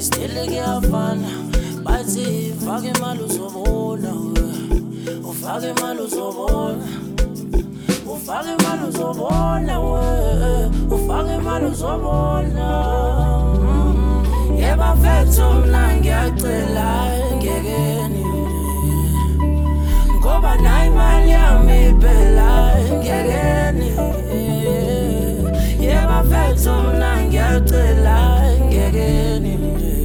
still kuyafana bathi faka imali uzobona ufaka imali uzobona ufaka imali uzobona ufaka imali uzobona yeba mfethu mina ngiyacela ngekeni ngoba nayi imali yami phela ngekeni yeba mfethu mina ngiyacela ngekeni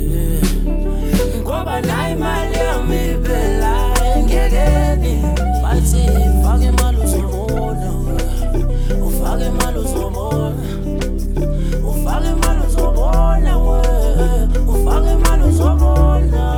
ngoba nayi imali yami phela ngekeni bathi faka imali uzobona ufaka imali uzobona ufaka imali uzobona ufaka imali uzobona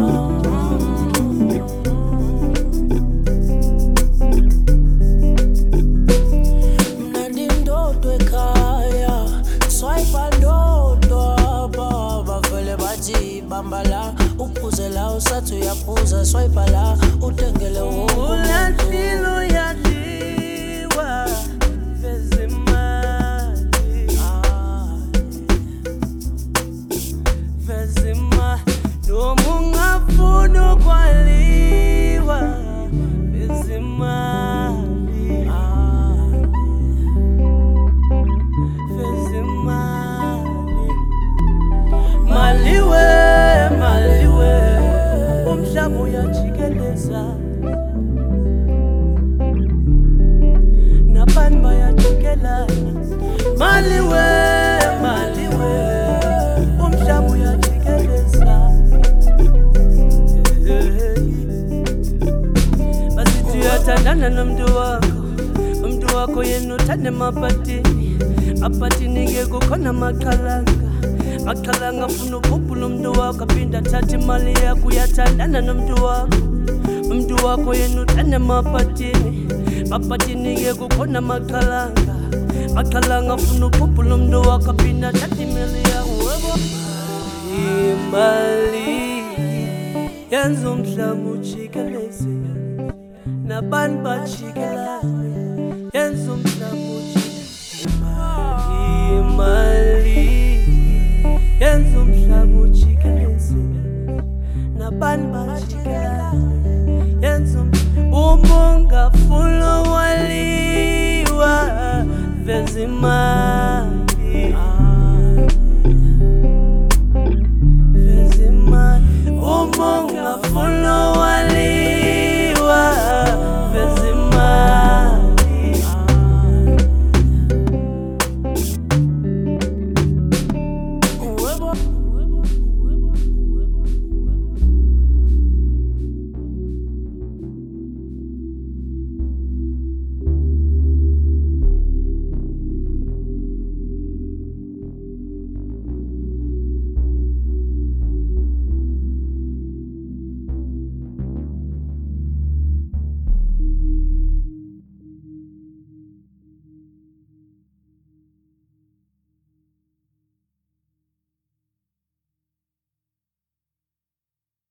mina ndindodo ekhaya swipe ndodwa baba vele bathi bambala uphuze la usathi uyaphuza swipe la utengele ulahlilo yadliwa vezima noma ungafuna ukwaliwa vezimali maliwe umhlaba uyajikeleza nabantu bayajikelana maliwe umhlaba uyajikeleza basithi uyathandana nomntu wakho yena uthande mapatini ngekukhona maqhalanga funa ukhuphula umntu wakho aphinda athathe imali yakho uyathandana nomntu wakho yena uthande mapatini ngekukhona maqhalanga funa ukhuphula umntu wakho aphinda athathe imali yakho imali yenza umhlaba ujikeleze nabantu bajikelane yenza umhlaba imali yenza umhlaba ujikeleze nabantu bajikelane yenza uma ungafuna waliwa vezimali